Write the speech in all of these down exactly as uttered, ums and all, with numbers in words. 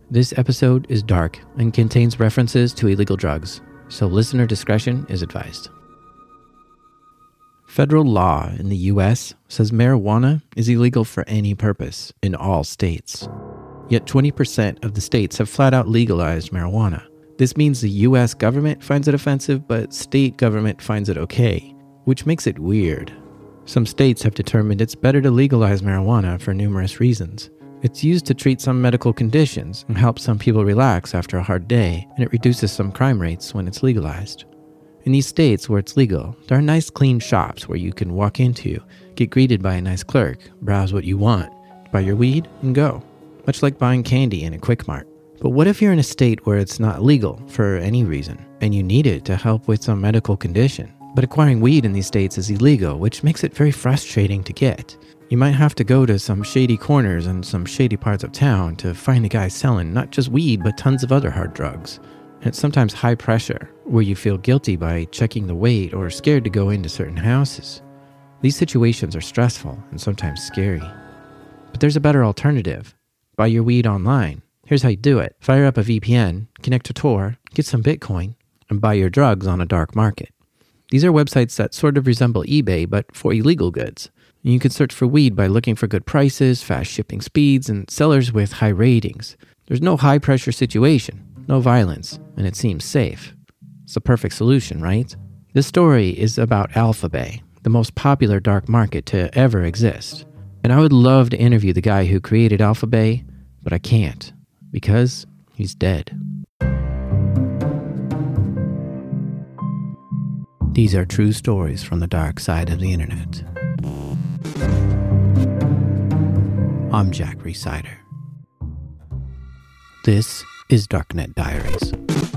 This episode is dark and contains references to illegal drugs, so listener discretion is advised. Federal law in the U S says marijuana is illegal for any purpose in all states. Yet twenty percent of the states have flat out legalized marijuana. This means the U S government finds it offensive, but state government finds it okay, which makes it weird. Some states have determined it's better to legalize marijuana for numerous reasons. It's used to treat some medical conditions and help some people relax after a hard day, and it reduces some crime rates when it's legalized. In these states where it's legal, there are nice clean shops where you can walk into, get greeted by a nice clerk, browse what you want, buy your weed, and go. Much like buying candy in a Quick Mart. But what if you're in a state where it's not legal for any reason, and you need it to help with some medical condition? But acquiring weed in these states is illegal, which makes it very frustrating to get. You might have to go to some shady corners and some shady parts of town to find a guy selling not just weed, but tons of other hard drugs. And it's sometimes high pressure, where you feel guilty by checking the weight or scared to go into certain houses. These situations are stressful and sometimes scary. But there's a better alternative. Buy your weed online. Here's how you do it. Fire up a V P N, connect to Tor, get some Bitcoin, and buy your drugs on a dark market. These are websites that sort of resemble eBay, but for illegal goods. You can search for weed by looking for good prices, fast shipping speeds, and sellers with high ratings. There's no high-pressure situation, no violence, and it seems safe. It's the perfect solution, right? This story is about Alphabay, the most popular dark market to ever exist. And I would love to interview the guy who created Alphabay, but I can't, because he's dead. These are true stories from the dark side of the internet. I'm Jack Rhysider. This is Darknet Diaries.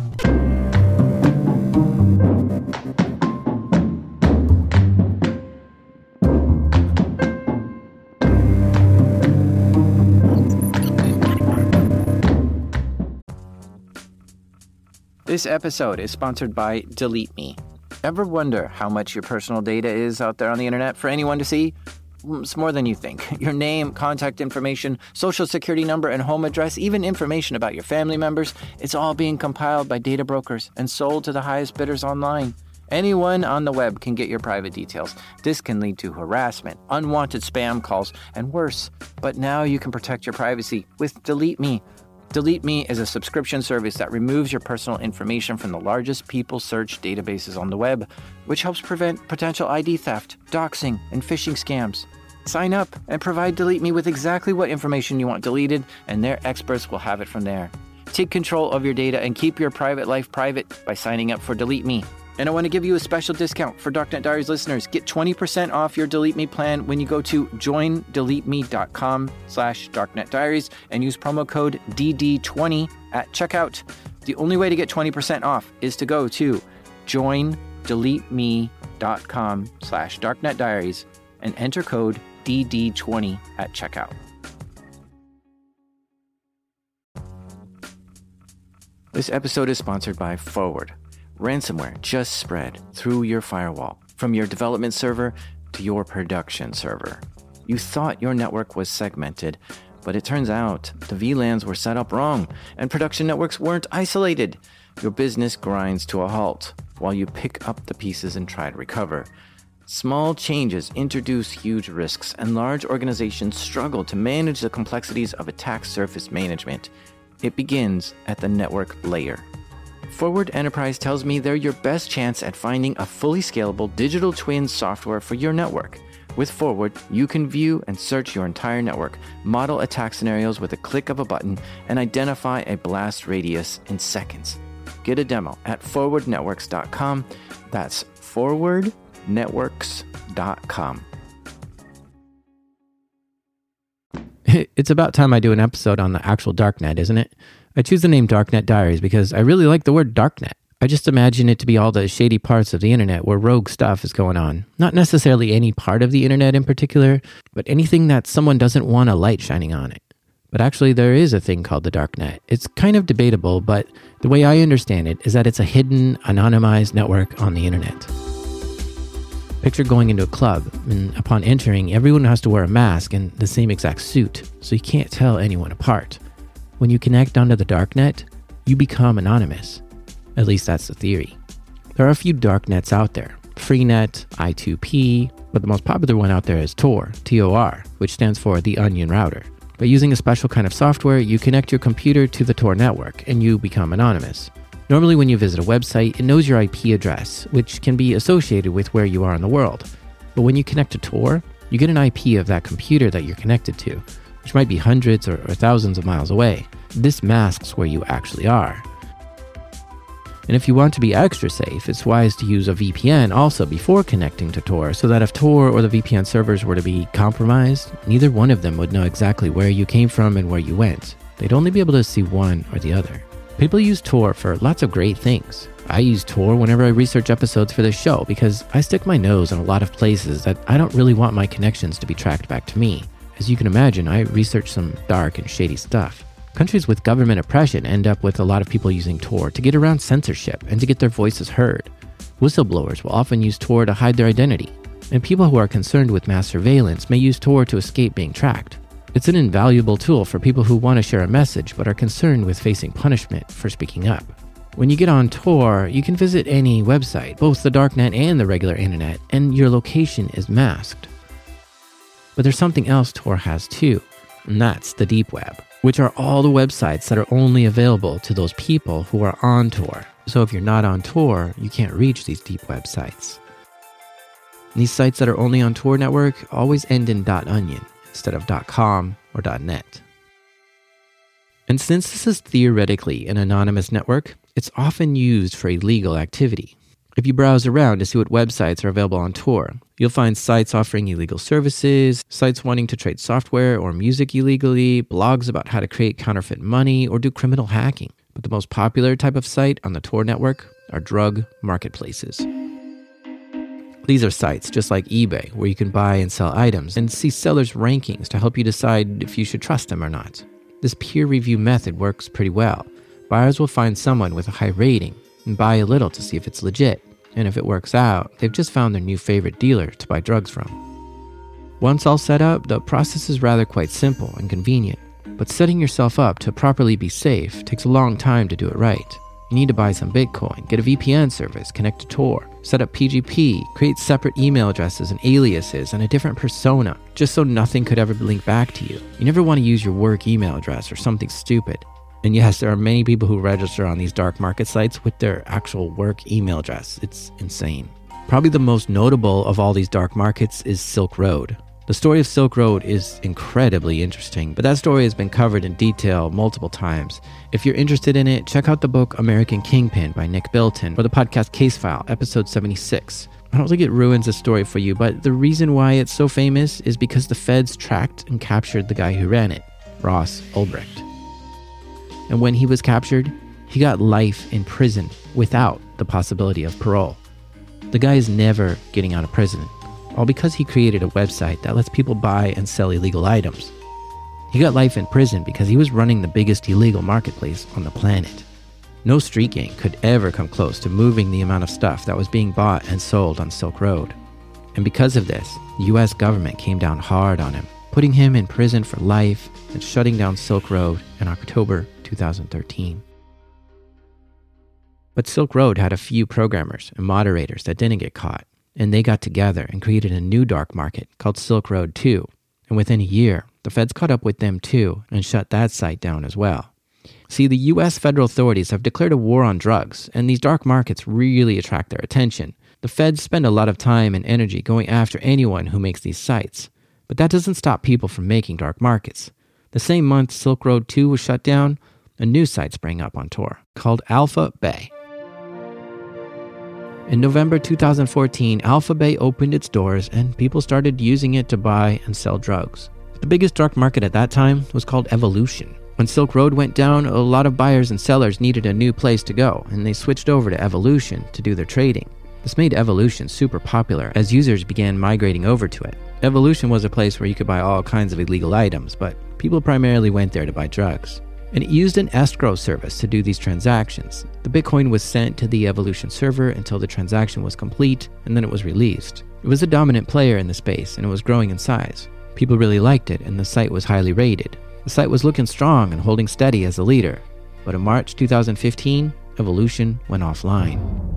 This episode is sponsored by Delete Me. Ever wonder how much your personal data is out there on the internet for anyone to see? It's more than you think. Your name, contact information, social security number, and home address, even information about your family members, it's all being compiled by data brokers and sold to the highest bidders online. Anyone on the web can get your private details. This can lead to harassment, unwanted spam calls, and worse. But now you can protect your privacy with Delete Me. Delete Me is a subscription service that removes your personal information from the largest people search databases on the web, which helps prevent potential I D theft, doxing, and phishing scams. Sign up and provide Delete Me with exactly what information you want deleted, and their experts will have it from there. Take control of your data and keep your private life private by signing up for Delete Me. And I want to give you a special discount for Darknet Diaries listeners. Get twenty percent off your Delete Me plan when you go to join delete me dot com slash darknet diaries and use promo code D D twenty at checkout. The only way to get twenty percent off is to go to join delete me dot com slash darknet diaries and enter code D D twenty at checkout. This episode is sponsored by Forward. Ransomware just spread through your firewall, from your development server to your production server. You thought your network was segmented, but it turns out the V LANs were set up wrong, and production networks weren't isolated. Your business grinds to a halt while you pick up the pieces and try to recover. Small changes introduce huge risks, and large organizations struggle to manage the complexities of attack surface management. It begins at the network layer. Forward Enterprise tells me they're your best chance at finding a fully scalable digital twin software for your network. With Forward, you can view and search your entire network, model attack scenarios with a click of a button, and identify a blast radius in seconds. Get a demo at forward networks dot com. That's forward networks dot com. It's about time I do an episode on the actual darknet, isn't it? I choose the name Darknet Diaries because I really like the word darknet. I just imagine it to be all the shady parts of the internet where rogue stuff is going on. Not necessarily any part of the internet in particular, but anything that someone doesn't want a light shining on it. But actually there is a thing called the darknet. It's kind of debatable, but the way I understand it is that it's a hidden, anonymized network on the internet. Picture going into a club, and upon entering, everyone has to wear a mask and the same exact suit, so you can't tell anyone apart. When you connect onto the darknet, you become anonymous. At least that's the theory. There are a few darknets out there. Freenet, I two P, but the most popular one out there is Tor, T O R, which stands for the Onion Router. By using a special kind of software, you connect your computer to the Tor network and you become anonymous. Normally when you visit a website, it knows your I P address, which can be associated with where you are in the world. But when you connect to Tor, you get an I P of that computer that you're connected to, which might be hundreds or, or thousands of miles away. This masks where you actually are. And if you want to be extra safe, it's wise to use a V P N also before connecting to Tor, so that if Tor or the V P N servers were to be compromised, neither one of them would know exactly where you came from and where you went. They'd only be able to see one or the other. People use Tor for lots of great things. I use Tor whenever I research episodes for this show because I stick my nose in a lot of places that I don't really want my connections to be tracked back to me. As you can imagine, I research some dark and shady stuff. Countries with government oppression end up with a lot of people using Tor to get around censorship and to get their voices heard. Whistleblowers will often use Tor to hide their identity, and people who are concerned with mass surveillance may use Tor to escape being tracked. It's an invaluable tool for people who want to share a message but are concerned with facing punishment for speaking up. When you get on Tor, you can visit any website, both the darknet and the regular internet, and your location is masked. But there's something else Tor has too, and that's the deep web, which are all the websites that are only available to those people who are on Tor. So if you're not on Tor, you can't reach these deep websites. And these sites that are only on Tor network always end in .onion instead of .com or .net. And since this is theoretically an anonymous network, it's often used for illegal activity. If you browse around to see what websites are available on Tor, you'll find sites offering illegal services, sites wanting to trade software or music illegally, blogs about how to create counterfeit money or do criminal hacking. But the most popular type of site on the Tor network are drug marketplaces. These are sites just like eBay, where you can buy and sell items and see sellers' rankings to help you decide if you should trust them or not. This peer review method works pretty well. Buyers will find someone with a high rating and buy a little to see if it's legit. And if it works out, they've just found their new favorite dealer to buy drugs from. Once all set up, the process is rather quite simple and convenient. But setting yourself up to properly be safe takes a long time to do it right. You need to buy some Bitcoin, get a V P N service, connect to Tor, set up P G P, create separate email addresses and aliases and a different persona, just so nothing could ever link back to you. You never want to use your work email address or something stupid. And yes, there are many people who register on these dark market sites with their actual work email address. It's insane. Probably the most notable of all these dark markets is Silk Road. The story of Silk Road is incredibly interesting, but that story has been covered in detail multiple times. If you're interested in it, check out the book American Kingpin by Nick Bilton or the podcast Case File, episode seventy-six. I don't think it ruins the story for you, but the reason why it's so famous is because the feds tracked and captured the guy who ran it, Ross Ulbricht. And when he was captured, he got life in prison without the possibility of parole. The guy is never getting out of prison, all because he created a website that lets people buy and sell illegal items. He got life in prison because he was running the biggest illegal marketplace on the planet. No street gang could ever come close to moving the amount of stuff that was being bought and sold on Silk Road. And because of this, the U S government came down hard on him, putting him in prison for life and shutting down Silk Road in October two thousand thirteen. But Silk Road had a few programmers and moderators that didn't get caught, and they got together and created a new dark market called Silk Road two. And within a year, the feds caught up with them too and shut that site down as well. See, the U S federal authorities have declared a war on drugs, and these dark markets really attract their attention. The feds spend a lot of time and energy going after anyone who makes these sites. But that doesn't stop people from making dark markets. The same month Silk Road two was shut down, a new site sprang up on Tor called Alpha Bay. In November two thousand fourteen, Alpha Bay opened its doors and people started using it to buy and sell drugs. But the biggest dark market at that time was called Evolution. When Silk Road went down, a lot of buyers and sellers needed a new place to go, and they switched over to Evolution to do their trading. This made Evolution super popular as users began migrating over to it. Evolution was a place where you could buy all kinds of illegal items, but people primarily went there to buy drugs. And it used an escrow service to do these transactions. The Bitcoin was sent to the Evolution server until the transaction was complete, and then it was released. It was a dominant player in the space, and it was growing in size. People really liked it, and the site was highly rated. The site was looking strong and holding steady as a leader, but in March two thousand fifteen, Evolution went offline.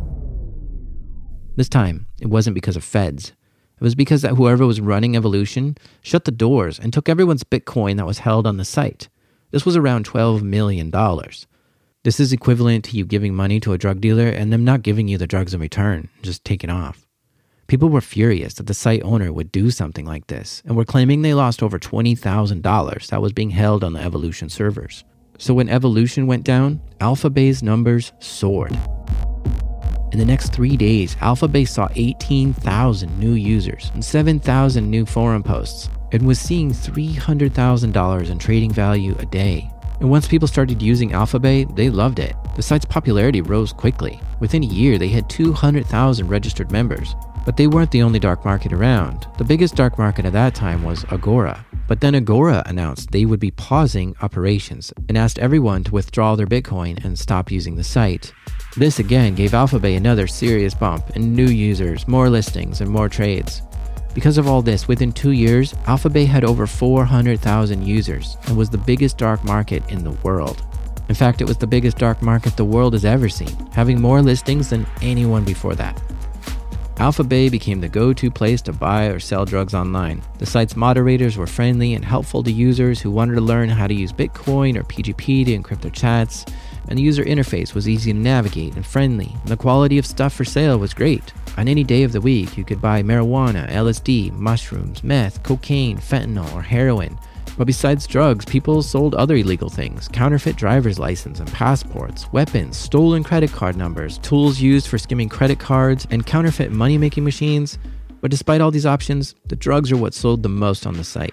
This time, it wasn't because of feds. It was because that whoever was running Evolution shut the doors and took everyone's Bitcoin that was held on the site. This was around twelve million dollars. This is equivalent to you giving money to a drug dealer and them not giving you the drugs in return, just taking off. People were furious that the site owner would do something like this and were claiming they lost over twenty thousand dollars that was being held on the Evolution servers. So when Evolution went down, AlphaBay's numbers soared. In the next three days, AlphaBay saw eighteen thousand new users and seven thousand new forum posts and was seeing three hundred thousand dollars in trading value a day. And once people started using AlphaBay, they loved it. The site's popularity rose quickly. Within a year, they had two hundred thousand registered members. But they weren't the only dark market around. The biggest dark market at that time was Agora. But then Agora announced they would be pausing operations and asked everyone to withdraw their Bitcoin and stop using the site. This again gave AlphaBay another serious bump in new users, more listings, and more trades. Because of all this, within two years, AlphaBay had over four hundred thousand users and was the biggest dark market in the world. In fact, it was the biggest dark market the world has ever seen, having more listings than anyone before that. AlphaBay became the go-to place to buy or sell drugs online. The site's moderators were friendly and helpful to users who wanted to learn how to use Bitcoin or P G P to encrypt their chats, and the user interface was easy to navigate and friendly, and the quality of stuff for sale was great. On any day of the week, you could buy marijuana, L S D, mushrooms, meth, cocaine, fentanyl, or heroin. But besides drugs, people sold other illegal things: counterfeit driver's license and passports, weapons, stolen credit card numbers, tools used for skimming credit cards, and counterfeit money-making machines. But despite all these options, the drugs are what sold the most on the site.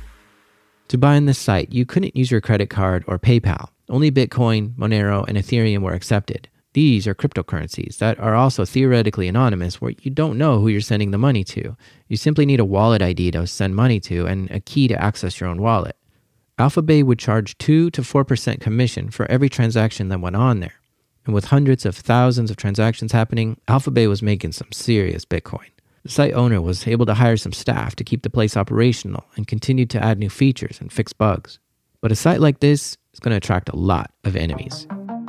To buy on this site, you couldn't use your credit card or PayPal. Only Bitcoin, Monero, and Ethereum were accepted. These are cryptocurrencies that are also theoretically anonymous, where you don't know who you're sending the money to. You simply need a wallet I D to send money to and a key to access your own wallet. AlphaBay would charge two to four percent commission for every transaction that went on there. And with hundreds of thousands of transactions happening, AlphaBay was making some serious Bitcoin. The site owner was able to hire some staff to keep the place operational and continued to add new features and fix bugs. But a site like this is going to attract a lot of enemies.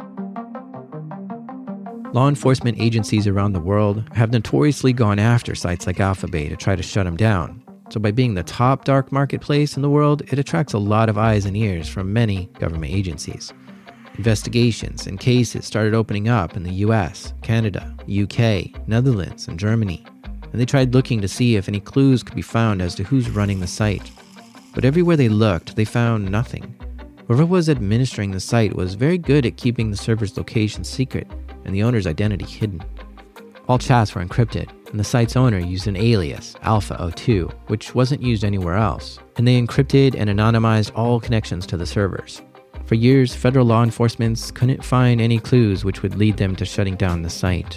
Law enforcement agencies around the world have notoriously gone after sites like AlphaBay to try to shut them down. So by being the top dark marketplace in the world, it attracts a lot of eyes and ears from many government agencies. Investigations and cases started opening up in the U S, Canada, U K, Netherlands, and Germany. And they tried looking to see if any clues could be found as to who's running the site. But everywhere they looked, they found nothing. Whoever was administering the site was very good at keeping the server's location secret and the owner's identity hidden. All chats were encrypted, and the site's owner used an alias, Alpha oh two, which wasn't used anywhere else, and they encrypted and anonymized all connections to the servers. For years, federal law enforcement couldn't find any clues which would lead them to shutting down the site.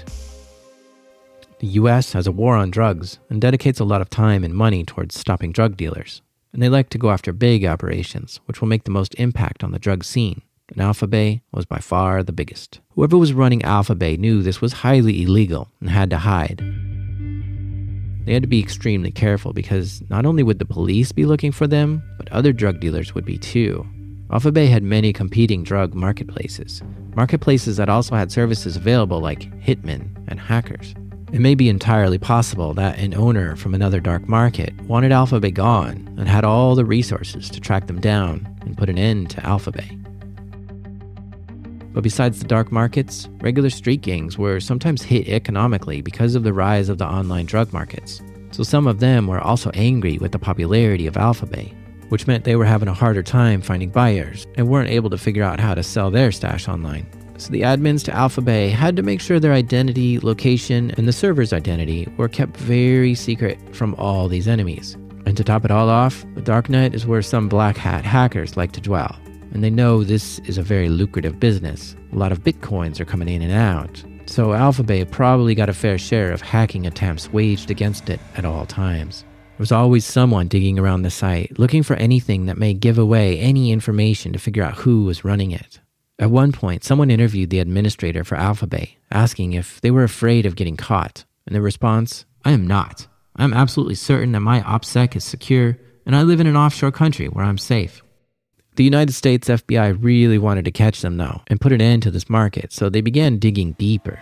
The U S has a war on drugs and dedicates a lot of time and money towards stopping drug dealers, and they like to go after big operations, which will make the most impact on the drug scene. And AlphaBay was by far the biggest. Whoever was running AlphaBay knew this was highly illegal and had to hide. They had to be extremely careful because not only would the police be looking for them, but other drug dealers would be too. AlphaBay had many competing drug marketplaces, marketplaces that also had services available like hitmen and hackers. It may be entirely possible that an owner from another dark market wanted AlphaBay gone and had all the resources to track them down and put an end to AlphaBay. But besides the dark markets, regular street gangs were sometimes hit economically because of the rise of the online drug markets. So some of them were also angry with the popularity of AlphaBay, which meant they were having a harder time finding buyers and weren't able to figure out how to sell their stash online. So the admins to AlphaBay had to make sure their identity, location, and the server's identity were kept very secret from all these enemies. And to top it all off, the darknet is where some black hat hackers like to dwell. And they know this is a very lucrative business. A lot of bitcoins are coming in and out. So AlphaBay probably got a fair share of hacking attempts waged against it at all times. There was always someone digging around the site, looking for anything that may give away any information to figure out who was running it. At one point, someone interviewed the administrator for AlphaBay, asking if they were afraid of getting caught. And the response, "I am not. I'm absolutely certain that my OPSEC is secure, and I live in an offshore country where I'm safe." The United States F B I really wanted to catch them though, and put an end to this market, so they began digging deeper.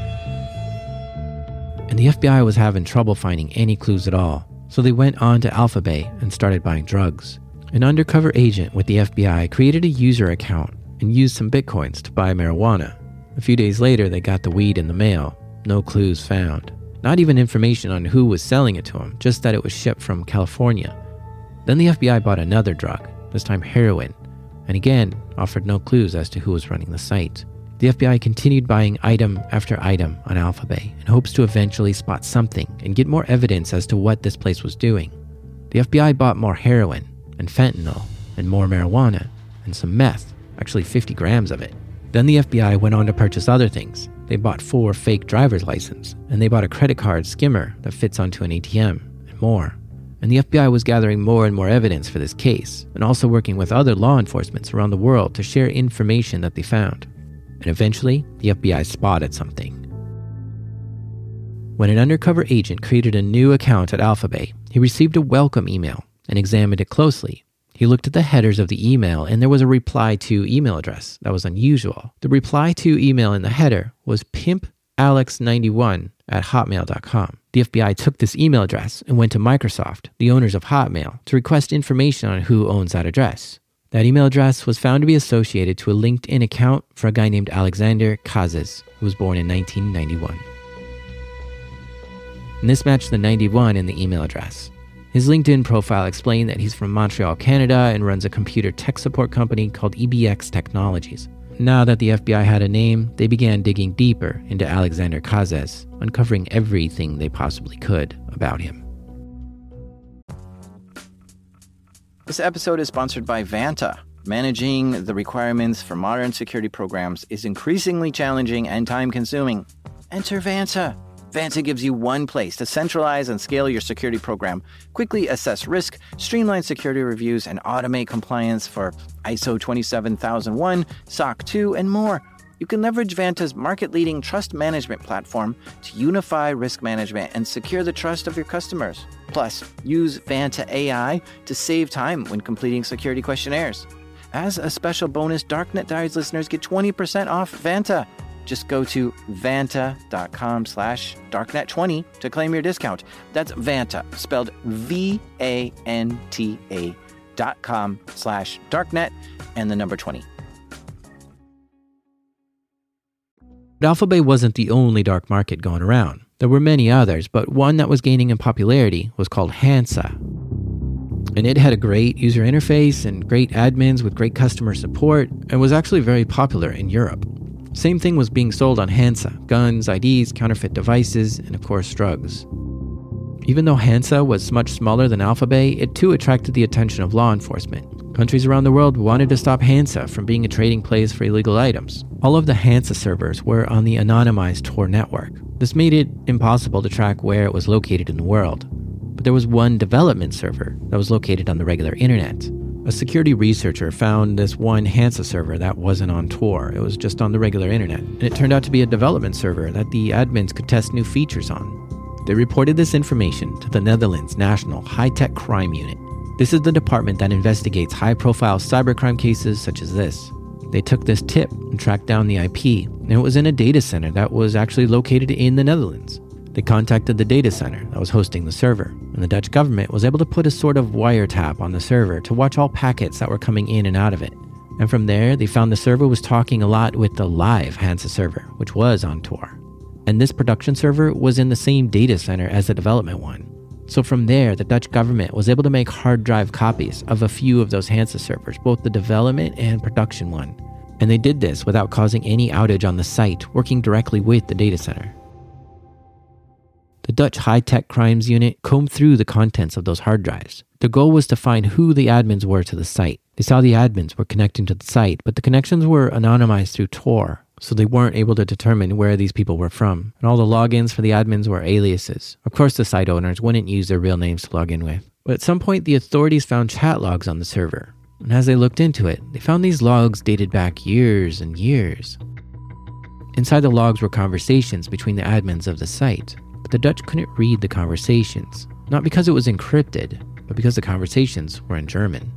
And the F B I was having trouble finding any clues at all, so they went on to Alphabay and started buying drugs. An undercover agent with the F B I created a user account and used some bitcoins to buy marijuana. A few days later, they got the weed in the mail. No clues found. Not even information on who was selling it to him, just that it was shipped from California. Then the F B I bought another drug, this time heroin, and again offered no clues as to who was running the site. The F B I continued buying item after item on Alphabay in hopes to eventually spot something and get more evidence as to what this place was doing. The F B I bought more heroin and fentanyl and more marijuana and some meth, actually fifty grams of it. Then the F B I went on to purchase other things. They bought four fake driver's licenses, and they bought a credit card skimmer that fits onto an A T M, and more. And the F B I was gathering more and more evidence for this case, and also working with other law enforcement around the world to share information that they found. And eventually, the F B I spotted something. When an undercover agent created a new account at Alphabay, he received a welcome email and examined it closely. He looked at the headers of the email, and there was a reply to email address that was unusual. The reply to email in the header was pimp alex ninety-one at hotmail dot com. The F B I took this email address and went to Microsoft, the owners of Hotmail, to request information on who owns that address. That email address was found to be associated to a LinkedIn account for a guy named Alexander Kazes, who was born in nineteen ninety-one. And this matched the ninety-one in the email address. His LinkedIn profile explained that he's from Montreal, Canada, and runs a computer tech support company called E B X Technologies. Now that the F B I had a name, they began digging deeper into Alexander Kazes, uncovering everything they possibly could about him. This episode is sponsored by Vanta. Managing the requirements for modern security programs is increasingly challenging and time-consuming. Enter Vanta. Vanta gives you one place to centralize and scale your security program, quickly assess risk, streamline security reviews, and automate compliance for I S O twenty-seven thousand one, S O C two, and more. You can leverage Vanta's market-leading trust management platform to unify risk management and secure the trust of your customers. Plus, use Vanta A I to save time when completing security questionnaires. As a special bonus, Darknet Diaries listeners get twenty percent off Vanta. Just go to vanta.com slash darknet20 to claim your discount. That's Vanta, spelled V A N T A dot com slash darknet and the number twenty. But Alphabay wasn't the only dark market going around. There were many others, but one that was gaining in popularity was called Hansa. And it had a great user interface and great admins with great customer support, and was actually very popular in Europe. Same thing was being sold on Hansa: guns, I Ds, counterfeit devices, and of course drugs. Even though Hansa was much smaller than Alphabay, it too attracted the attention of law enforcement. Countries around the world wanted to stop Hansa from being a trading place for illegal items. All of the Hansa servers were on the anonymized Tor network. This made it impossible to track where it was located in the world. But there was one development server that was located on the regular internet. A security researcher found this one Hansa server that wasn't on Tor. It was just on the regular internet. And it turned out to be a development server that the admins could test new features on. They reported this information to the Netherlands National High-Tech Crime Unit. This is the department that investigates high-profile cybercrime cases such as this. They took this tip and tracked down the I P, and it was in a data center that was actually located in the Netherlands. They contacted the data center that was hosting the server, and the Dutch government was able to put a sort of wiretap on the server to watch all packets that were coming in and out of it. And from there, they found the server was talking a lot with the live Hansa server, which was on Tor. And this production server was in the same data center as the development one. So from there, the Dutch government was able to make hard drive copies of a few of those Hansa servers, both the development and production one. And they did this without causing any outage on the site, working directly with the data center. The Dutch High-Tech Crimes Unit combed through the contents of those hard drives. The goal was to find who the admins were to the site. They saw the admins were connecting to the site, but the connections were anonymized through Tor, so they weren't able to determine where these people were from. And all the logins for the admins were aliases. Of course, the site owners wouldn't use their real names to log in with. But at some point, the authorities found chat logs on the server. And as they looked into it, they found these logs dated back years and years. Inside the logs were conversations between the admins of the site. But the Dutch couldn't read the conversations, not because it was encrypted, but because the conversations were in German.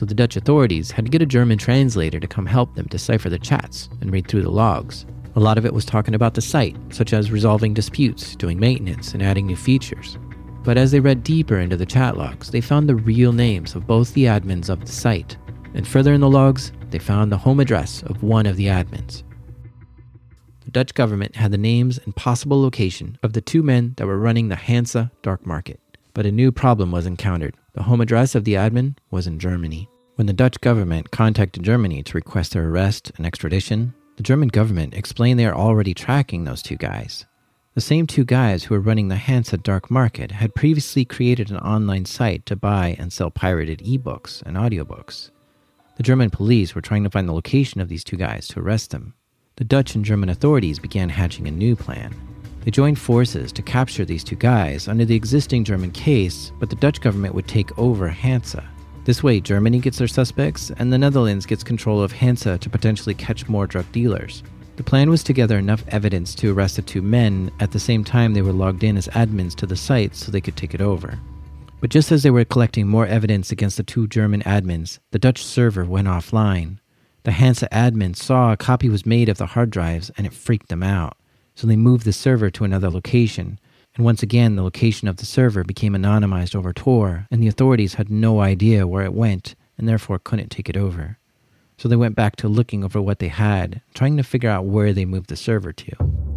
so the Dutch authorities had to get a German translator to come help them decipher the chats and read through the logs. A lot of it was talking about the site, such as resolving disputes, doing maintenance, and adding new features. But as they read deeper into the chat logs, they found the real names of both the admins of the site. And further in the logs, they found the home address of one of the admins. The Dutch government had the names and possible location of the two men that were running the Hansa dark market. But a new problem was encountered. The home address of the admin was in Germany. When the Dutch government contacted Germany to request their arrest and extradition, the German government explained they are already tracking those two guys. The same two guys who were running the Hansa dark market had previously created an online site to buy and sell pirated ebooks and audiobooks. The German police were trying to find the location of these two guys to arrest them. The Dutch and German authorities began hatching a new plan. They joined forces to capture these two guys under the existing German case, but the Dutch government would take over Hansa. This way, Germany gets their suspects, and the Netherlands gets control of Hansa to potentially catch more drug dealers. The plan was to gather enough evidence to arrest the two men at the same time they were logged in as admins to the site so they could take it over. But just as they were collecting more evidence against the two German admins, the Dutch server went offline. The Hansa admin saw a copy was made of the hard drives and it freaked them out. So they moved the server to another location. And once again, the location of the server became anonymized over Tor, and the authorities had no idea where it went and therefore couldn't take it over. So they went back to looking over what they had, trying to figure out where they moved the server to.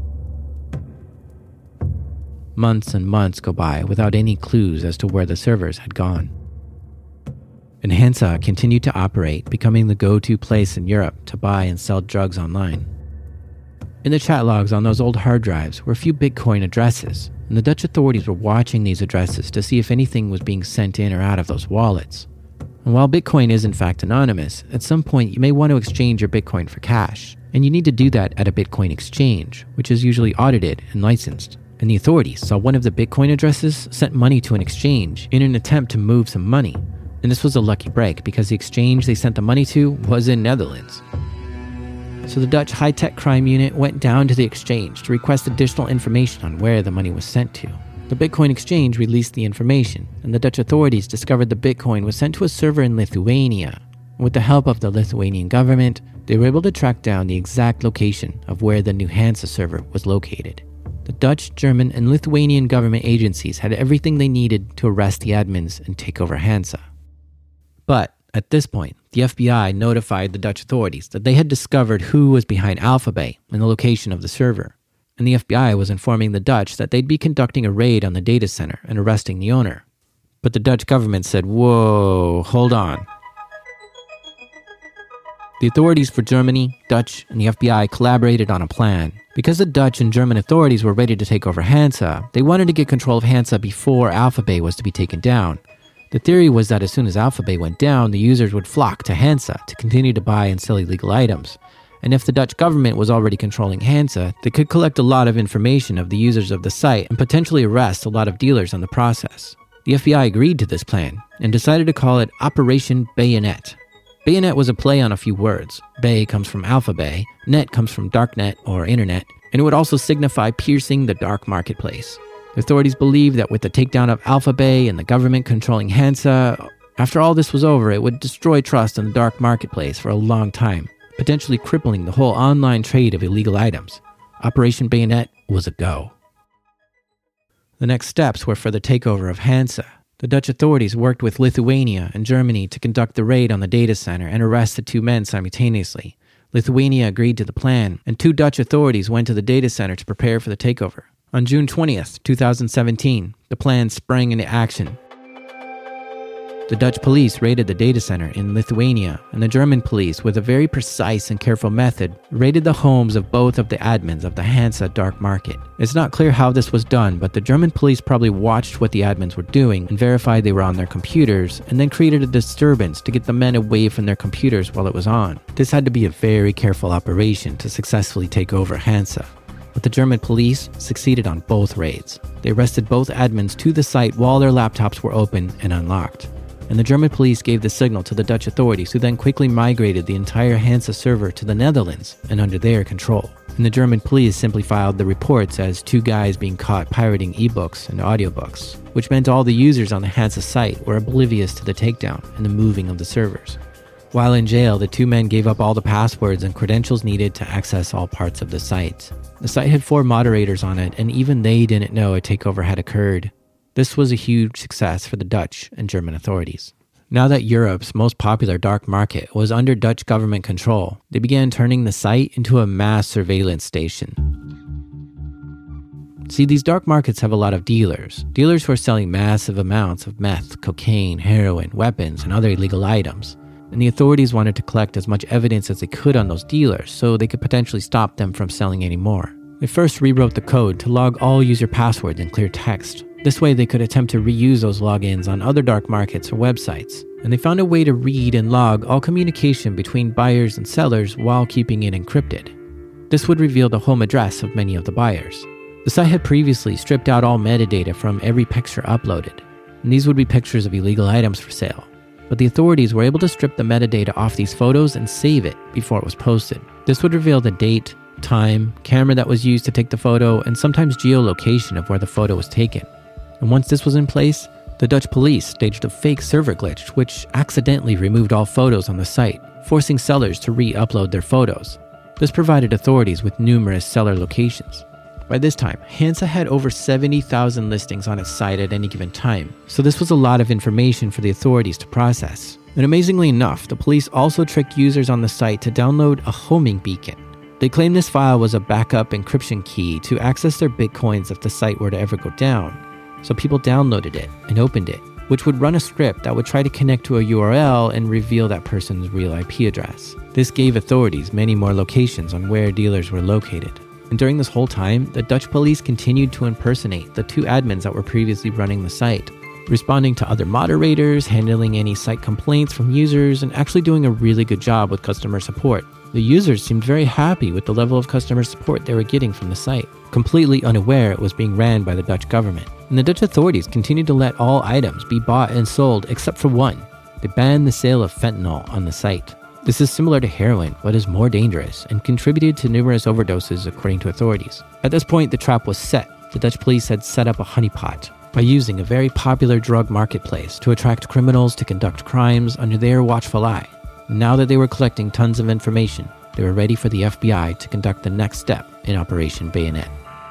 Months and months go by without any clues as to where the servers had gone. And Hansa continued to operate, becoming the go-to place in Europe to buy and sell drugs online. In the chat logs on those old hard drives were a few Bitcoin addresses, and the Dutch authorities were watching these addresses to see if anything was being sent in or out of those wallets. And while Bitcoin is in fact anonymous, at some point you may want to exchange your Bitcoin for cash, and you need to do that at a Bitcoin exchange, which is usually audited and licensed. And the authorities saw one of the Bitcoin addresses sent money to an exchange in an attempt to move some money. And this was a lucky break because the exchange they sent the money to was in Netherlands. So the Dutch high-tech crime unit went down to the exchange to request additional information on where the money was sent to. The Bitcoin exchange released the information, and the Dutch authorities discovered the Bitcoin was sent to a server in Lithuania. With the help of the Lithuanian government, they were able to track down the exact location of where the new Hansa server was located. The Dutch, German, and Lithuanian government agencies had everything they needed to arrest the admins and take over Hansa. But at this point, the F B I notified the Dutch authorities that they had discovered who was behind Alphabet and the location of the server. And the F B I was informing the Dutch that they'd be conducting a raid on the data center and arresting the owner. But the Dutch government said, whoa, hold on. The authorities for Germany, Dutch, and the F B I collaborated on a plan. Because the Dutch and German authorities were ready to take over Hansa, they wanted to get control of Hansa before Alphabet was to be taken down. The theory was that as soon as Alphabet went down, the users would flock to Hansa to continue to buy and sell illegal items. And if the Dutch government was already controlling Hansa, they could collect a lot of information of the users of the site and potentially arrest a lot of dealers in the process. The F B I agreed to this plan and decided to call it Operation Bayonet. Bayonet was a play on a few words. Bay comes from alphabet, net comes from darknet or internet, and it would also signify piercing the dark marketplace. The authorities believed that with the takedown of Alphabet and the government controlling Hansa, after all this was over, it would destroy trust in the dark marketplace for a long time, potentially crippling the whole online trade of illegal items. Operation Bayonet was a go. The next steps were for the takeover of Hansa. The Dutch authorities worked with Lithuania and Germany to conduct the raid on the data center and arrest the two men simultaneously. Lithuania agreed to the plan, and two Dutch authorities went to the data center to prepare for the takeover. On June twentieth, twenty seventeen, the plan sprang into action. The Dutch police raided the data center in Lithuania, and the German police, with a very precise and careful method, raided the homes of both of the admins of the Hansa dark market. It's not clear how this was done, but the German police probably watched what the admins were doing and verified they were on their computers, and then created a disturbance to get the men away from their computers while it was on. This had to be a very careful operation to successfully take over Hansa. But the German police succeeded on both raids. They arrested both admins to the site while their laptops were open and unlocked. And the German police gave the signal to the Dutch authorities, who then quickly migrated the entire Hansa server to the Netherlands and under their control. and the German police simply filed the reports as two guys being caught pirating ebooks and audiobooks, which meant all the users on the Hansa site were oblivious to the takedown and the moving of the servers. While in jail, the two men gave up all the passwords and credentials needed to access all parts of the site. The site had four moderators on it, and even they didn't know a takeover had occurred. This was a huge success for the Dutch and German authorities. Now that Europe's most popular dark market was under Dutch government control, they began turning the site into a mass surveillance station. See, these dark markets have a lot of dealers. Dealers who are selling massive amounts of meth, cocaine, heroin, weapons, and other illegal items. And the authorities wanted to collect as much evidence as they could on those dealers so they could potentially stop them from selling any more. They first rewrote the code to log all user passwords in clear text. This way they could attempt to reuse those logins on other dark markets or websites. And they found a way to read and log all communication between buyers and sellers while keeping it encrypted. This would reveal the home address of many of the buyers. The site had previously stripped out all metadata from every picture uploaded, and these would be pictures of illegal items for sale. But the authorities were able to strip the metadata off these photos and save it before it was posted. This would reveal the date, time, camera that was used to take the photo, and sometimes geolocation of where the photo was taken. And once this was in place, the Dutch police staged a fake server glitch which accidentally removed all photos on the site, forcing sellers to re-upload their photos. This provided authorities with numerous seller locations. By this time, Hansa had over seventy thousand listings on its site at any given time, so this was a lot of information for the authorities to process. And amazingly enough, the police also tricked users on the site to download a homing beacon. They claimed this file was a backup encryption key to access their bitcoins if the site were to ever go down. So people downloaded it and opened it, which would run a script that would try to connect to a U R L and reveal that person's real I P address. This gave authorities many more locations on where dealers were located. And during this whole time, the Dutch police continued to impersonate the two admins that were previously running the site, responding to other moderators, handling any site complaints from users, and actually doing a really good job with customer support. The users seemed very happy with the level of customer support they were getting from the site, completely unaware it was being ran by the Dutch government. And the Dutch authorities continued to let all items be bought and sold except for one. They banned the sale of fentanyl on the site. This is similar to heroin, but is more dangerous and contributed to numerous overdoses according to authorities. At this point, the trap was set. The Dutch police had set up a honeypot by using a very popular drug marketplace to attract criminals to conduct crimes under their watchful eye. Now that they were collecting tons of information, they were ready for the F B I to conduct the next step in Operation Bayonet.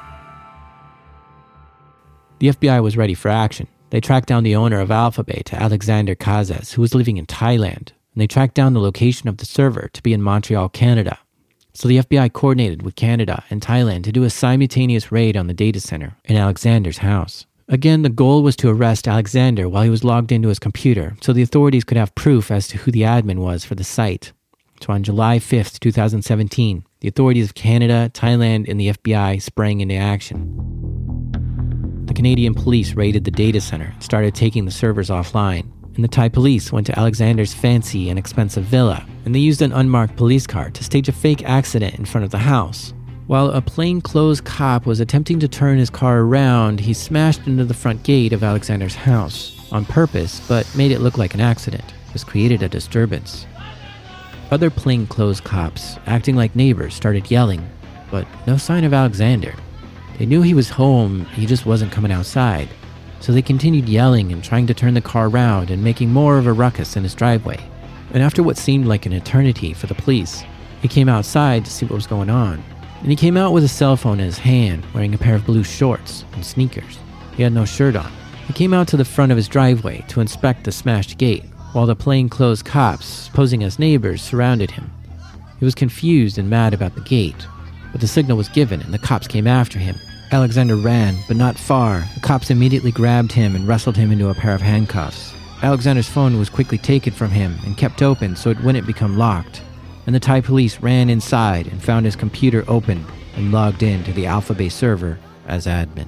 The F B I was ready for action. They tracked down the owner of Alphabet, Alexander Kazes, who was living in Thailand, and they tracked down the location of the server to be in Montreal, Canada. So the F B I coordinated with Canada and Thailand to do a simultaneous raid on the data center in Alexander's house. Again, the goal was to arrest Alexander while he was logged into his computer, so the authorities could have proof as to who the admin was for the site. So on July fifth, twenty seventeen, the authorities of Canada, Thailand, and the F B I sprang into action. The Canadian police raided the data center and started taking the servers offline. And the Thai police went to Alexander's fancy and expensive villa, and they used an unmarked police car to stage a fake accident in front of the house. While a plainclothes cop was attempting to turn his car around, he smashed into the front gate of Alexander's house on purpose, but made it look like an accident. This created a disturbance. Other plainclothes cops, acting like neighbors, started yelling, but no sign of Alexander. They knew he was home, he just wasn't coming outside. So they continued yelling and trying to turn the car around and making more of a ruckus in his driveway. And after what seemed like an eternity for the police, he came outside to see what was going on. And he came out with a cell phone in his hand, wearing a pair of blue shorts and sneakers. He had no shirt on. He came out to the front of his driveway to inspect the smashed gate, while the plainclothes cops, posing as neighbors, surrounded him. He was confused and mad about the gate, but the signal was given and the cops came after him. Alexander ran, but not far. The cops immediately grabbed him and wrestled him into a pair of handcuffs. Alexander's phone was quickly taken from him and kept open so it wouldn't become locked. And the Thai police ran inside and found his computer open and logged in to the Alphabet server as admin.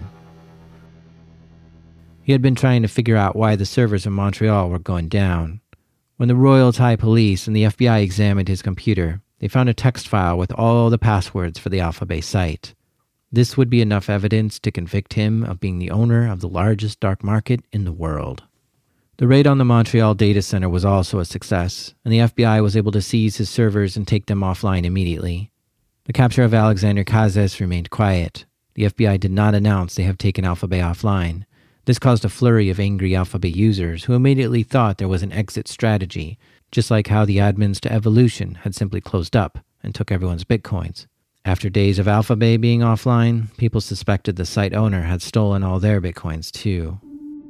He had been trying to figure out why the servers in Montreal were going down. When the Royal Thai Police and the F B I examined his computer, they found a text file with all the passwords for the Alphabet site. This would be enough evidence to convict him of being the owner of the largest dark market in the world. The raid on the Montreal data center was also a success, and the F B I was able to seize his servers and take them offline immediately. The capture of Alexander Kazes remained quiet. The F B I did not announce they have taken Alphabay offline. This caused a flurry of angry Alphabay users who immediately thought there was an exit strategy, just like how the admins to Evolution had simply closed up and took everyone's bitcoins. After days of Alphabay being offline, people suspected the site owner had stolen all their bitcoins too.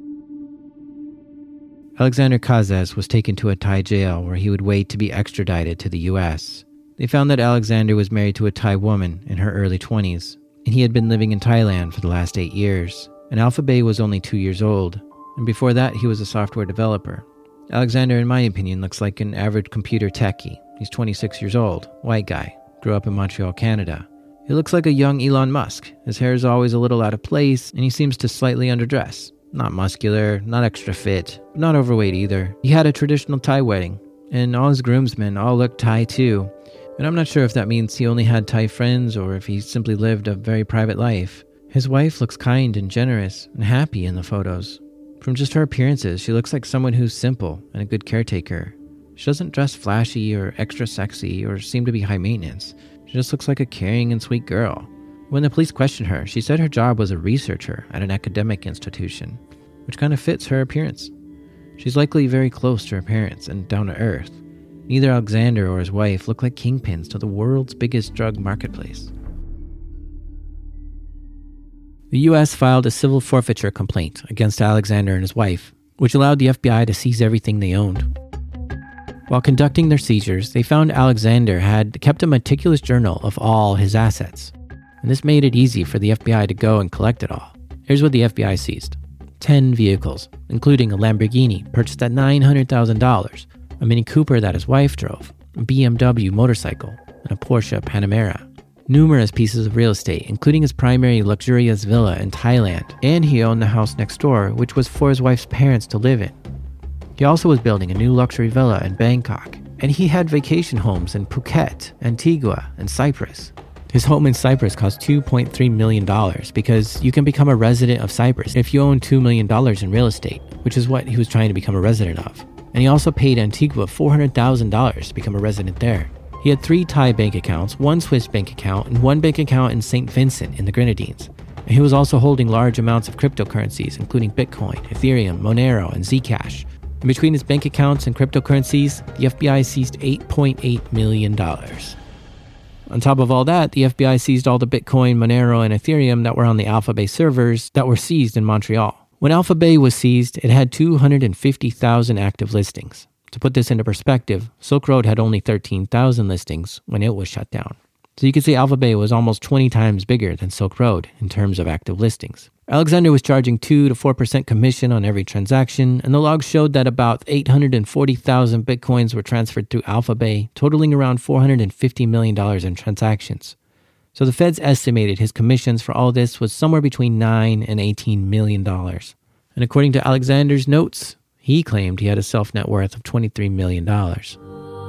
Alexander Kazes was taken to a Thai jail where he would wait to be extradited to the U S. They found that Alexander was married to a Thai woman in her early twenties, and he had been living in Thailand for the last eight years. And Alphabay was only two years old, and before that he was a software developer. Alexander, in my opinion, looks like an average computer techie. He's twenty-six years old, white guy, grew up in Montreal, Canada. He looks like a young Elon Musk. His hair is always a little out of place, and he seems to slightly underdress. Not muscular, not extra fit, but not overweight either. He had a traditional Thai wedding, and all his groomsmen all looked Thai too. And I'm not sure if that means he only had Thai friends or if he simply lived a very private life. His wife looks kind and generous and happy in the photos. From just her appearances, she looks like someone who's simple and a good caretaker. She doesn't dress flashy or extra sexy or seem to be high maintenance. She just looks like a caring and sweet girl. When the police questioned her, she said her job was a researcher at an academic institution, which kind of fits her appearance. She's likely very close to her parents and down to earth. Neither Alexander or his wife look like kingpins to the world's biggest drug marketplace. The U S filed a civil forfeiture complaint against Alexander and his wife, which allowed the F B I to seize everything they owned. While conducting their seizures, they found Alexander had kept a meticulous journal of all his assets, and this made it easy for the F B I to go and collect it all. Here's what the F B I seized. ten vehicles, including a Lamborghini purchased at nine hundred thousand dollars, a Mini Cooper that his wife drove, a B M W motorcycle, and a Porsche Panamera. Numerous pieces of real estate, including his primary luxurious villa in Thailand, and he owned the house next door, which was for his wife's parents to live in. He also was building a new luxury villa in Bangkok, and he had vacation homes in Phuket, Antigua, and Cyprus. His home in Cyprus cost two point three million dollars because you can become a resident of Cyprus if you own two million dollars in real estate, which is what he was trying to become a resident of. And he also paid Antigua four hundred thousand dollars to become a resident there. He had three Thai bank accounts, one Swiss bank account, and one bank account in Saint Vincent in the Grenadines. And he was also holding large amounts of cryptocurrencies, including Bitcoin, Ethereum, Monero, and Zcash. And between his bank accounts and cryptocurrencies, the F B I seized eight point eight million dollars. On top of all that, the F B I seized all the Bitcoin, Monero, and Ethereum that were on the Alphabay servers that were seized in Montreal. When Alphabay was seized, it had two hundred fifty thousand active listings. To put this into perspective, Silk Road had only thirteen thousand listings when it was shut down. So you can see Alphabay was almost twenty times bigger than Silk Road in terms of active listings. Alexander was charging two to four percent commission on every transaction, and the logs showed that about eight hundred forty thousand bitcoins were transferred through Alphabay, totaling around four hundred fifty million dollars in transactions. So the feds estimated his commissions for all this was somewhere between nine and eighteen million dollars. And according to Alexander's notes, he claimed he had a self-net worth of twenty-three million dollars.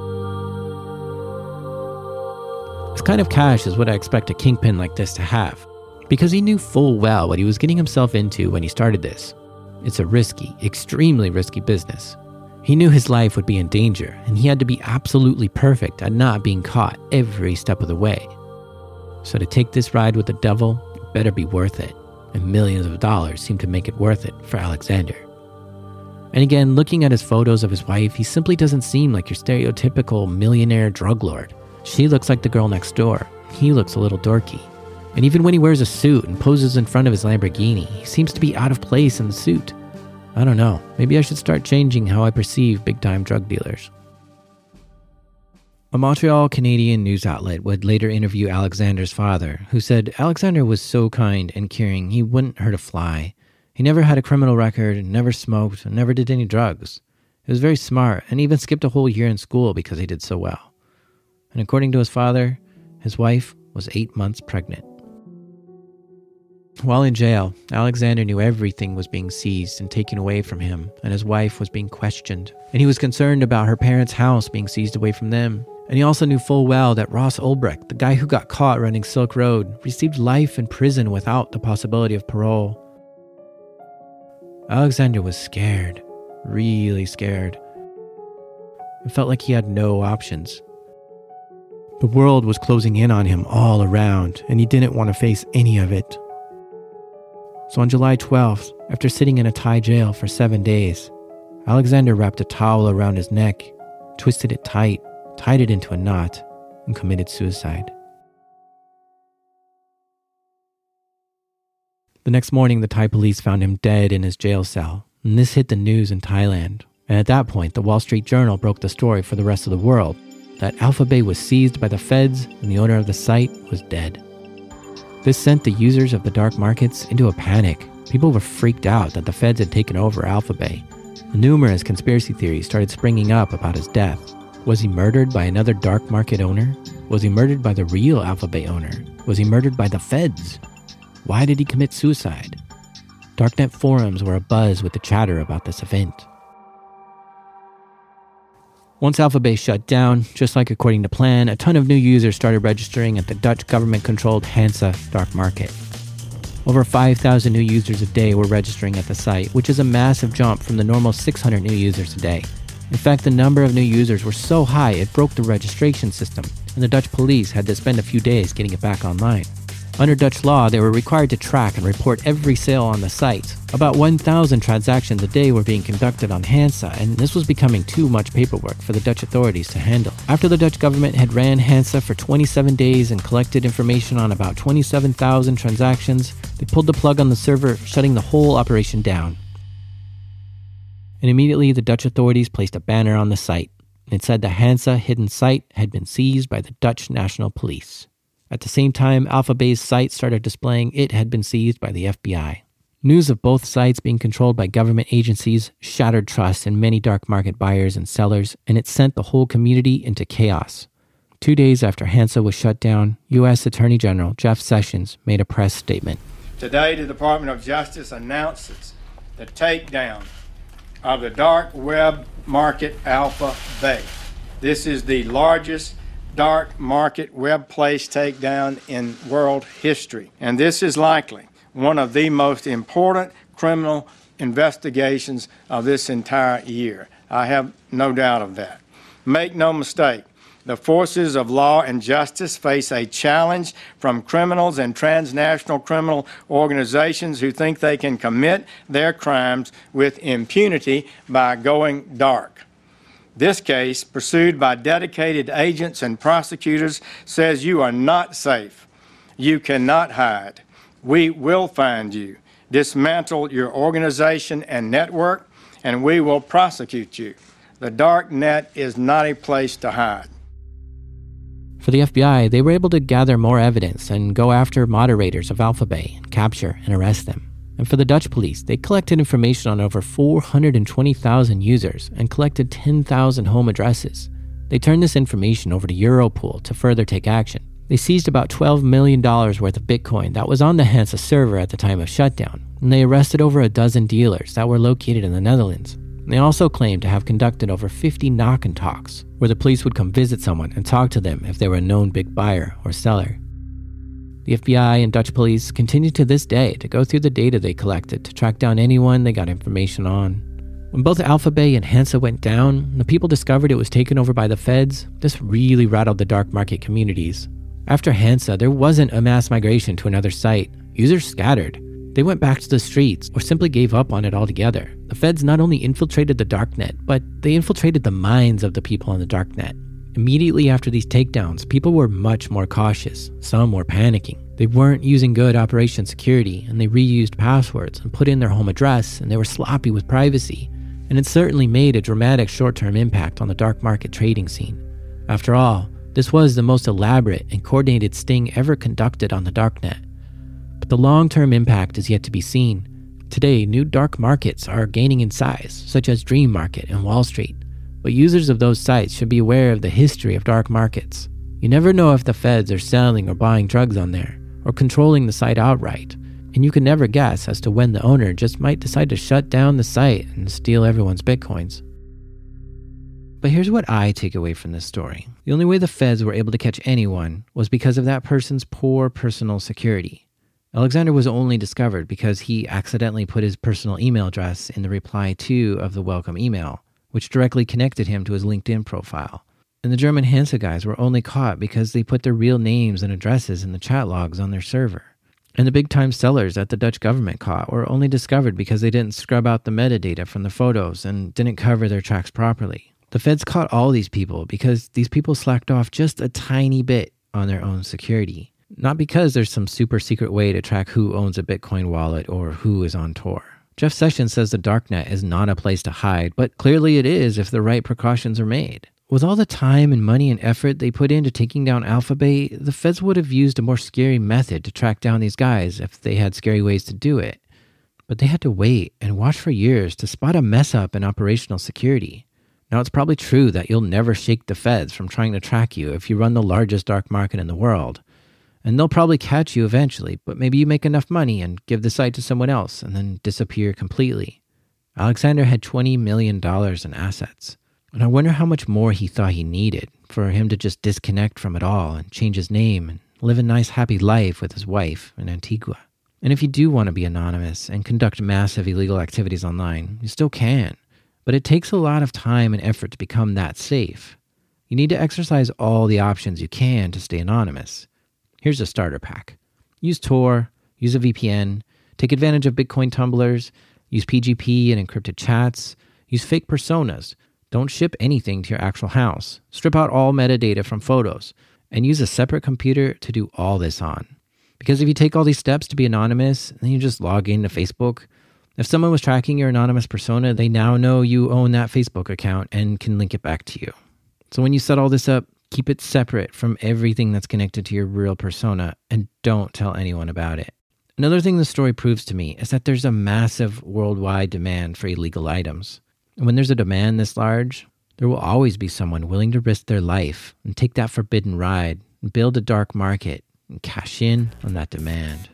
This kind of cash is what I expect a kingpin like this to have, because he knew full well what he was getting himself into when he started this. It's a risky, extremely risky business. He knew his life would be in danger, and he had to be absolutely perfect at not being caught every step of the way. So to take this ride with the devil, it better be worth it, and millions of dollars seemed to make it worth it for Alexander. And again, looking at his photos of his wife, he simply doesn't seem like your stereotypical millionaire drug lord. She looks like the girl next door. He looks a little dorky. And even when he wears a suit and poses in front of his Lamborghini, he seems to be out of place in the suit. I don't know. Maybe I should start changing how I perceive big-time drug dealers. A Montreal Canadian news outlet would later interview Alexander's father, who said Alexander was so kind and caring he wouldn't hurt a fly. He never had a criminal record, never smoked, and never did any drugs. He was very smart and even skipped a whole year in school because he did so well. And according to his father, his wife was eight months pregnant. While in jail, Alexander knew everything was being seized and taken away from him, and his wife was being questioned. And he was concerned about her parents' house being seized away from them. And he also knew full well that Ross Ulbricht, the guy who got caught running Silk Road, received life in prison without the possibility of parole. Alexander was scared, really scared. It felt like he had no options. The world was closing in on him all around, and he didn't want to face any of it. So on July twelfth, after sitting in a Thai jail for seven days, Alexander wrapped a towel around his neck, twisted it tight, tied it into a knot, and committed suicide. The next morning, the Thai police found him dead in his jail cell, and this hit the news in Thailand. And at that point, the Wall Street Journal broke the story for the rest of the world that Alphabay was seized by the feds and the owner of the site was dead. This sent the users of the dark markets into a panic. People were freaked out that the feds had taken over Alphabay. Numerous conspiracy theories started springing up about his death. Was he murdered by another dark market owner? Was he murdered by the real Alphabay owner? Was he murdered by the feds? Why did he commit suicide? Darknet forums were abuzz with the chatter about this event. Once Alphabay shut down, just like according to plan, a ton of new users started registering at the Dutch government-controlled Hansa dark market. Over five thousand new users a day were registering at the site, which is a massive jump from the normal six hundred new users a day. In fact, the number of new users were so high it broke the registration system, and the Dutch police had to spend a few days getting it back online. Under Dutch law, they were required to track and report every sale on the site. About one thousand transactions a day were being conducted on Hansa, and this was becoming too much paperwork for the Dutch authorities to handle. After the Dutch government had ran Hansa for twenty-seven days and collected information on about twenty-seven thousand transactions, they pulled the plug on the server, shutting the whole operation down. And immediately, the Dutch authorities placed a banner on the site. It said the Hansa hidden site had been seized by the Dutch National Police. At the same time, Alphabay's site started displaying it had been seized by the F B I. News of both sites being controlled by government agencies shattered trust in many dark market buyers and sellers, and it sent the whole community into chaos. Two days after Hansa was shut down, U S Attorney General Jeff Sessions made a press statement. Today, the Department of Justice announces the takedown of the dark web market Alphabay. This is the largest dark market web place takedown in world history. And this is likely one of the most important criminal investigations of this entire year. I have no doubt of that. Make no mistake, the forces of law and justice face a challenge from criminals and transnational criminal organizations who think they can commit their crimes with impunity by going dark. This case, pursued by dedicated agents and prosecutors, says you are not safe. You cannot hide. We will find you, dismantle your organization and network, and we will prosecute you. The dark net is not a place to hide. For the F B I, they were able to gather more evidence and go after moderators of Alphabay and capture and arrest them. And for the Dutch police, they collected information on over four hundred twenty thousand users and collected ten thousand home addresses. They turned this information over to Europool to further take action. They seized about twelve million dollars worth of Bitcoin that was on the Hansa server at the time of shutdown, and they arrested over a dozen dealers that were located in the Netherlands. And they also claimed to have conducted over fifty knock-and talks, where the police would come visit someone and talk to them if they were a known big buyer or seller. The F B I and Dutch police continue to this day to go through the data they collected to track down anyone they got information on. When both Alphabay and Hansa went down, and the people discovered it was taken over by the feds, this really rattled the dark market communities. After Hansa, there wasn't a mass migration to another site. Users scattered. They went back to the streets or simply gave up on it altogether. The feds not only infiltrated the darknet, but they infiltrated the minds of the people on the darknet. Immediately after these takedowns, people were much more cautious. Some were panicking. They weren't using good operation security, and they reused passwords and put in their home address, and they were sloppy with privacy. And it certainly made a dramatic short-term impact on the dark market trading scene. After all, this was the most elaborate and coordinated sting ever conducted on the darknet. But the long-term impact is yet to be seen. Today, new dark markets are gaining in size, such as Dream Market and Wall Street. But users of those sites should be aware of the history of dark markets. You never know if the feds are selling or buying drugs on there, or controlling the site outright, and you can never guess as to when the owner just might decide to shut down the site and steal everyone's bitcoins. But here's what I take away from this story. The only way the feds were able to catch anyone was because of that person's poor personal security. Alexander was only discovered because he accidentally put his personal email address in the reply to of the welcome email, which directly connected him to his LinkedIn profile. And the German Hansa guys were only caught because they put their real names and addresses in the chat logs on their server. And the big-time sellers that the Dutch government caught were only discovered because they didn't scrub out the metadata from the photos and didn't cover their tracks properly. The feds caught all these people because these people slacked off just a tiny bit on their own security. Not because there's some super secret way to track who owns a Bitcoin wallet or who is on Tor. Jeff Sessions says the darknet is not a place to hide, but clearly it is if the right precautions are made. With all the time and money and effort they put into taking down Alphabay, the feds would have used a more scary method to track down these guys if they had scary ways to do it. But they had to wait and watch for years to spot a mess up in operational security. Now, it's probably true that you'll never shake the feds from trying to track you if you run the largest dark market in the world. And they'll probably catch you eventually, but maybe you make enough money and give the site to someone else and then disappear completely. Alexander had twenty million dollars in assets. And I wonder how much more he thought he needed for him to just disconnect from it all and change his name and live a nice happy life with his wife in Antigua. And if you do want to be anonymous and conduct massive illegal activities online, you still can. But it takes a lot of time and effort to become that safe. You need to exercise all the options you can to stay anonymous. Here's a starter pack. Use Tor, use a V P N, take advantage of Bitcoin tumblers, use P G P and encrypted chats, use fake personas. Don't ship anything to your actual house. Strip out all metadata from photos and use a separate computer to do all this on. Because if you take all these steps to be anonymous, then you just log into Facebook. If someone was tracking your anonymous persona, they now know you own that Facebook account and can link it back to you. So when you set all this up, keep it separate from everything that's connected to your real persona and don't tell anyone about it. Another thing the story proves to me is that there's a massive worldwide demand for illegal items. And when there's a demand this large, there will always be someone willing to risk their life and take that forbidden ride and build a dark market and cash in on that demand.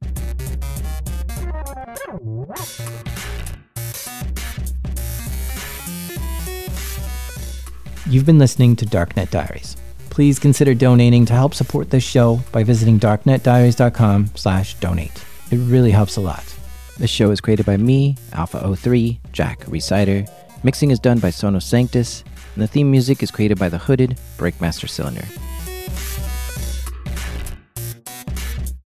You've been listening to Darknet Diaries. Please consider donating to help support this show by visiting darknetdiaries.com slash donate. It really helps a lot. This show is created by me, Alpha oh three, Jack Resider. Mixing is done by Sonos Sanctus, and the theme music is created by The Hooded Breakmaster Cylinder.